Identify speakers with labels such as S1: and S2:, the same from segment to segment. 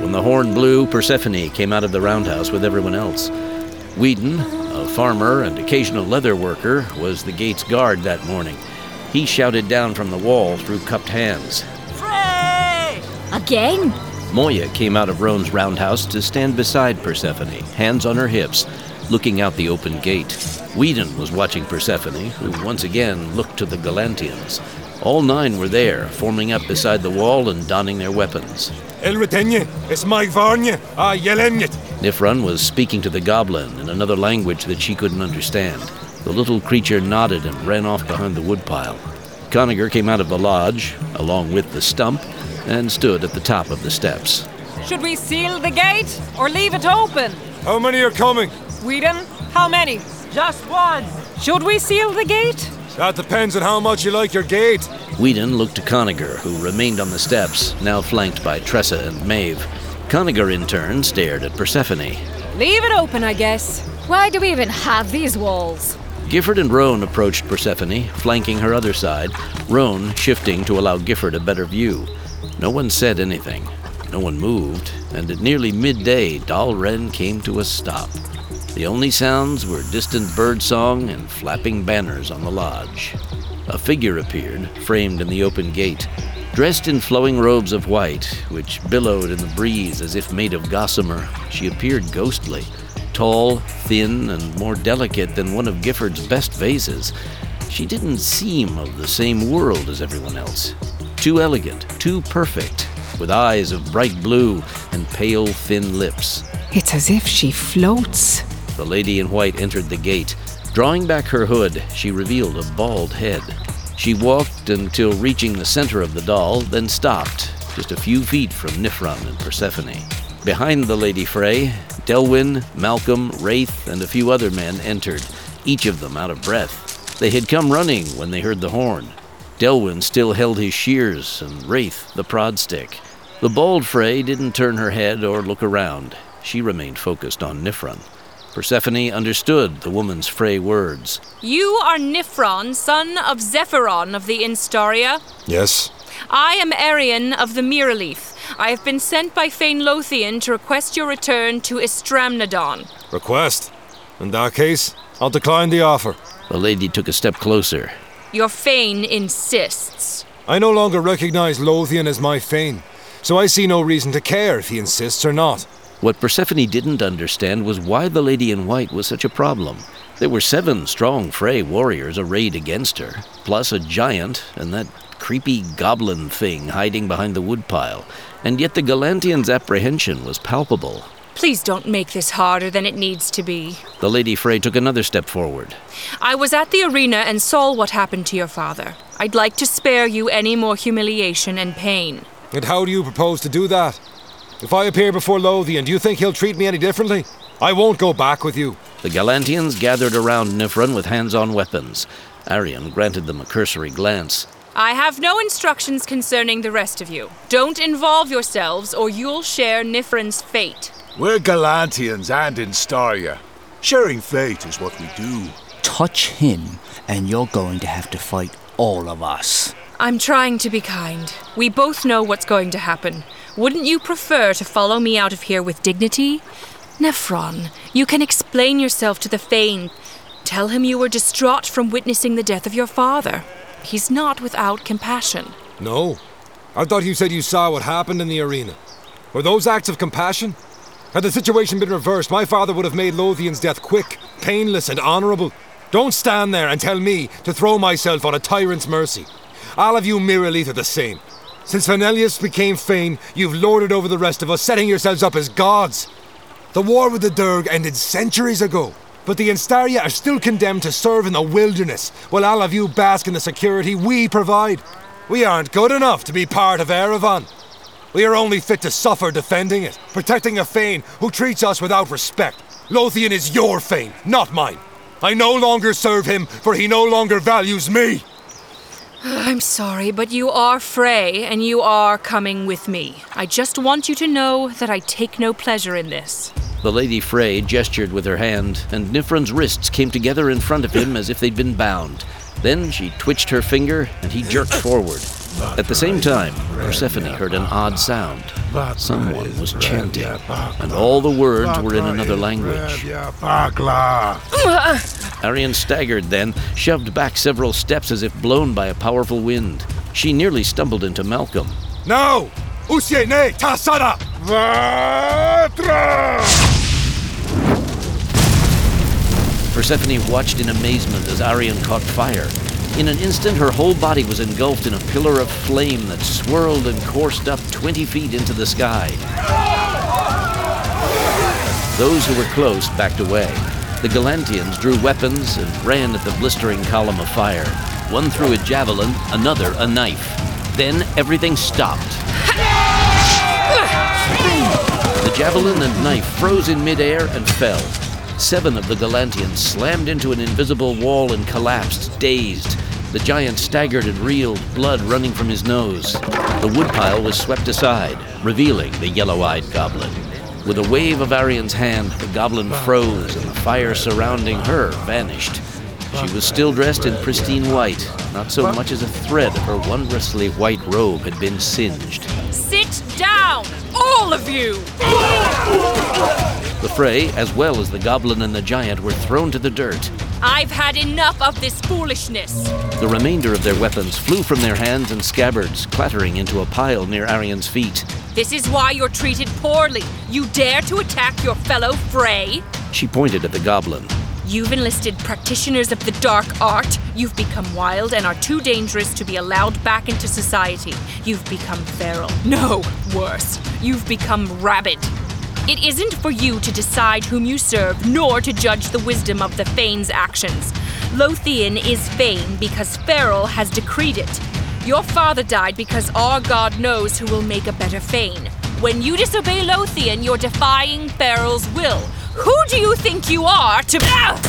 S1: when the horn blew, Persephone came out of the roundhouse with everyone else. Whedon, a farmer and occasional leather worker, was the gate's guard that morning. He shouted down from the wall through cupped hands.
S2: Frey!
S3: Again?
S1: Moya came out of Roan's roundhouse to stand beside Persephone, hands on her hips, looking out the open gate. Whedon was watching Persephone, who once again looked to the Galantians. All 9 were there, forming up beside the wall and donning their weapons.
S4: Elretenye, es Maigvarnye, Yelenjet.
S1: Nifron was speaking to the goblin in another language that she couldn't understand. The little creature nodded and ran off behind the woodpile. Conager came out of the lodge, along with the stump, and stood at the top of the steps.
S2: Should we seal the gate or leave it open?
S4: How many are coming?
S2: Whedon, how many?
S5: Just one.
S2: Should we seal the gate?
S4: That depends on how much you like your gate.
S1: Whedon looked to Conager, who remained on the steps, now flanked by Tressa and Maeve. Conager, in turn, stared at Persephone.
S2: Leave it open, I guess.
S3: Why do we even have these walls?
S1: Gifford and Roan approached Persephone, flanking her other side, Roan shifting to allow Gifford a better view. No one said anything. No one moved, and at nearly midday, Dalren came to a stop. The only sounds were distant birdsong and flapping banners on the lodge. A figure appeared, framed in the open gate, dressed in flowing robes of white, which billowed in the breeze as if made of gossamer. She appeared ghostly, tall, thin, and more delicate than one of Gifford's best vases. She didn't seem of the same world as everyone else. Too elegant, too perfect, with eyes of bright blue and pale, thin lips.
S6: It's as if she floats.
S1: The lady in white entered the gate. Drawing back her hood, she revealed a bald head. She walked until reaching the center of the doll, then stopped, just a few feet from Nifron and Persephone. Behind the Lady Frey, Delwyn, Malcolm, Wraith, and a few other men entered, each of them out of breath. They had come running when they heard the horn. Delwyn still held his shears, and Wraith the prod stick. The bald Frey didn't turn her head or look around. She remained focused on Nifron. Persephone understood the woman's Frey words.
S7: You are Nifron, son of Zephyron of the Instaria.
S4: Yes.
S7: I am Arian of the Miraleaf. I have been sent by Fane Lothian to request your return to Istramnadon.
S4: Request? In that case, I'll decline the offer.
S1: The lady took a step closer.
S7: Your Fane insists.
S4: I no longer recognize Lothian as my Fane, so I see no reason to care if he insists or not.
S1: What Persephone didn't understand was why the lady in white was such a problem. There were 7 strong Frey warriors arrayed against her, plus a giant and that creepy goblin thing hiding behind the woodpile, and yet the Galantians' apprehension was palpable.
S7: Please don't make this harder than it needs to be.
S1: The Lady Frey took another step forward.
S7: I was at the arena and saw what happened to your father. I'd like to spare you any more humiliation and pain.
S4: And how do you propose to do that? If I appear before Lothian, do you think he'll treat me any differently? I won't go back with you.
S1: The Galantians gathered around Nifron with hands-on weapons. Arian granted them a cursory glance.
S7: I have no instructions concerning the rest of you. Don't involve yourselves or you'll share Nifron's fate.
S8: We're Galantians and Instaria. Sharing fate is what we do.
S5: Touch him, and you're going to have to fight all of us.
S7: I'm trying to be kind. We both know what's going to happen. Wouldn't you prefer to follow me out of here with dignity? Nifron, you can explain yourself to the Fane. Tell him you were distraught from witnessing the death of your father. He's not without compassion.
S4: No. I thought you said you saw what happened in the arena. Were those acts of compassion? Had the situation been reversed, my father would have made Lothian's death quick, painless, and honourable. Don't stand there and tell me to throw myself on a tyrant's mercy. All of you Miraleaf are the same. Since Fenelius became Fane, you've lorded over the rest of us, setting yourselves up as gods. The war with the Durg ended centuries ago, but the Instaria are still condemned to serve in the wilderness, while all of you bask in the security we provide. We aren't good enough to be part of Erevan. We are only fit to suffer defending it, protecting a Fane who treats us without respect. Lothian is your Fane, not mine. I no longer serve him, for he no longer values me.
S7: I'm sorry, but you are Frey, and you are coming with me. I just want you to know that I take no pleasure in this.
S1: The Lady Frey gestured with her hand, and Nifron's wrists came together in front of him as if they'd been bound. Then she twitched her finger, and he jerked forward. At the same time, Persephone heard an odd sound. Someone was chanting, and all the words were in another language. Arian staggered then, shoved back several steps as if blown by a powerful wind. She nearly stumbled into Malcolm.
S4: Now! Usye ne tasada!
S1: Persephone watched in amazement as Arian caught fire. In an instant, her whole body was engulfed in a pillar of flame that swirled and coursed up 20 feet into the sky. Those who were close backed away. The Galantians drew weapons and ran at the blistering column of fire. One threw a javelin, another a knife. Then everything stopped. The javelin and knife froze in midair and fell. 7 of the Galantians slammed into an invisible wall and collapsed, dazed. The giant staggered and reeled, blood running from his nose. The woodpile was swept aside, revealing the yellow-eyed goblin. With a wave of Arian's hand, the goblin froze and the fire surrounding her vanished. She was still dressed in pristine white. Not so much as a thread of her wondrously white robe had been singed.
S7: Sit down, all of you!
S1: The fray, as well as the goblin and the giant, were thrown to the dirt.
S7: I've had enough of this foolishness.
S1: The remainder of their weapons flew from their hands and scabbards, clattering into a pile near Arian's feet.
S7: This is why you're treated poorly. You dare to attack your fellow Frey?
S1: She pointed at the goblin.
S7: You've enlisted practitioners of the dark art. You've become wild and are too dangerous to be allowed back into society. You've become feral. No, worse. You've become rabid. It isn't for you to decide whom you serve, nor to judge the wisdom of the Fane's actions. Lothian is Fane because Feral has decreed it. Your father died because our god knows who will make a better Fane. When you disobey Lothian, you're defying Feral's will. Who do you think you are to...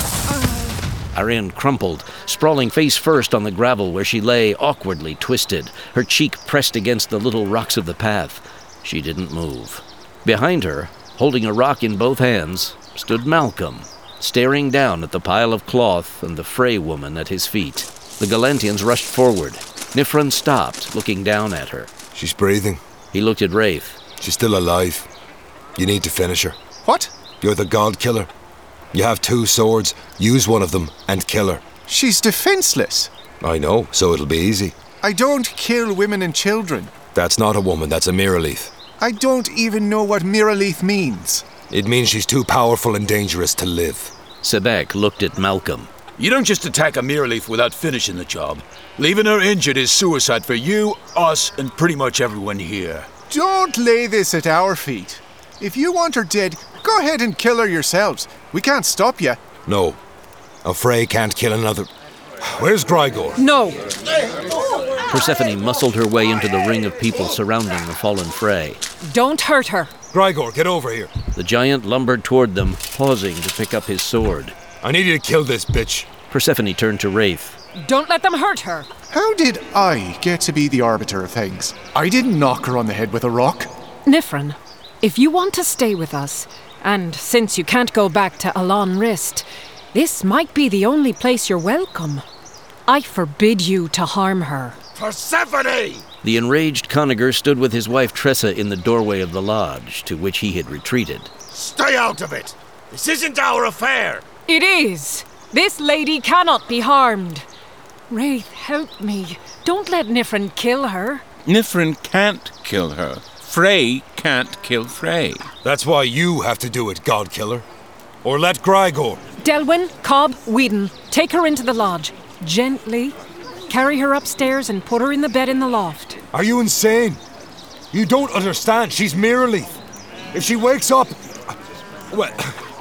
S1: Arian crumpled, sprawling face first on the gravel where she lay, awkwardly twisted, her cheek pressed against the little rocks of the path. She didn't move. Behind her, holding a rock in both hands, stood Malcolm, staring down at the pile of cloth and the Frey woman at his feet. The Galantians rushed forward. Nifron stopped, looking down at her.
S4: She's breathing.
S1: He looked at Wraith.
S4: She's still alive. You need to finish her.
S9: What?
S4: You're the god killer. You have 2 swords. Use one of them and kill her.
S9: She's defenseless.
S4: I know, so it'll be easy.
S9: I don't kill women and children.
S4: That's not a woman, that's a Miraleith.
S9: I don't even know what Miraleith means.
S4: It means she's too powerful and dangerous to live.
S1: Sebek looked at Malcolm.
S8: You don't just attack a Miraleith without finishing the job. Leaving her injured is suicide for you, us, and pretty much everyone here.
S9: Don't lay this at our feet. If you want her dead, go ahead and kill her yourselves. We can't stop you.
S4: No. A Frey can't kill another. Where's Grigor?
S2: No.
S1: Persephone muscled her way into the ring of people surrounding the fallen Frey.
S2: Don't hurt her.
S4: Grigor, get over here.
S1: The giant lumbered toward them, pausing to pick up his sword.
S4: I need you to kill this bitch.
S1: Persephone turned to Wraith.
S2: Don't let them hurt her.
S9: How did I get to be the arbiter of things? I didn't knock her on the head with a rock.
S2: Nifron, if you want to stay with us, and since you can't go back to Alon Rist, this might be the only place you're welcome. I forbid you to harm her.
S8: Persephone!
S1: The enraged Conager stood with his wife Tressa in the doorway of the lodge, to which he had retreated.
S8: Stay out of it! This isn't our affair!
S2: It is! This lady cannot be harmed. Wraith, help me. Don't let Nifron kill her.
S10: Nifron can't kill her. Frey can't kill Frey.
S4: That's why you have to do it, god killer. Or let Grigor.
S2: Delwyn, Cobb, Whedon, take her into the lodge. Gently. Carry her upstairs and put her in the bed in the loft.
S4: Are you insane? You don't understand. She's Miraleith. If she wakes up... Well...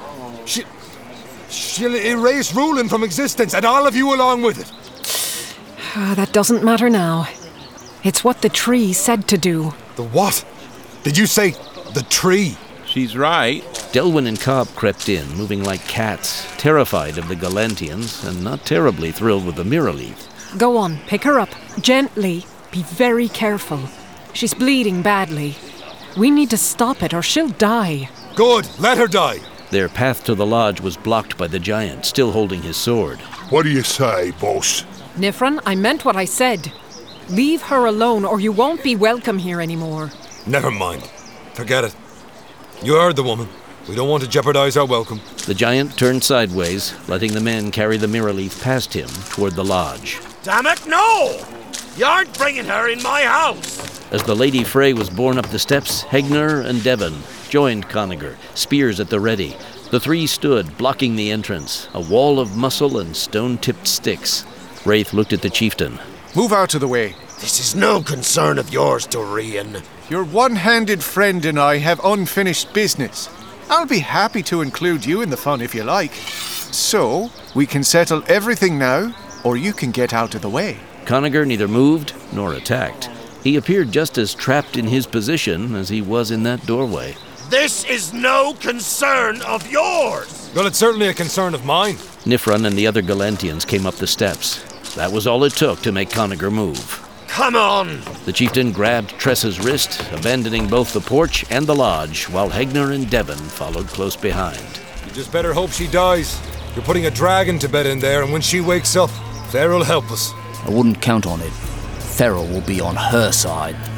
S4: She'll erase Rulin from existence, and all of you along with it.
S2: That doesn't matter now. It's what the tree said to do.
S4: The what? Did you say the tree?
S10: She's right.
S1: Delwyn and Cobb crept in, moving like cats, terrified of the Galantians and not terribly thrilled with the Miraleith.
S2: Go on, pick her up. Gently. Be very careful. She's bleeding badly. We need to stop it or she'll die.
S4: Good, let her die.
S1: Their path to the lodge was blocked by the giant, still holding his sword.
S8: What do you say, boss?
S2: Nifron, I meant what I said. Leave her alone or you won't be welcome here anymore.
S4: Never mind. Forget it. You heard the woman. We don't want to jeopardize our welcome.
S1: The giant turned sideways, letting the men carry the Mirrorleaf past him toward the lodge.
S11: Damn it, no! You aren't bringing her in my house!
S1: As the Lady Frey was borne up the steps, Hegner and Devon joined Conager, spears at the ready. The three stood, blocking the entrance, a wall of muscle and stone-tipped sticks. Wraith looked at the chieftain.
S9: Move out of the way.
S11: This is no concern of yours, Dorian.
S9: Your one-handed friend and I have unfinished business. I'll be happy to include you in the fun if you like. So, we can settle everything now, or you can get out of the way.
S1: Conager neither moved nor attacked. He appeared just as trapped in his position as he was in that doorway.
S11: This is no concern of yours!
S4: Well, it's certainly a concern of mine.
S1: Nifron and the other Galantians came up the steps. That was all it took to make Conager move.
S11: Come on!
S1: The chieftain grabbed Tressa's wrist, abandoning both the porch and the lodge, while Hegner and Devon followed close behind.
S4: You just better hope she dies. You're putting a dragon to bed in there, and when she wakes up, Ferrell'll help us.
S5: I wouldn't count on it. Ferrell will be on her side.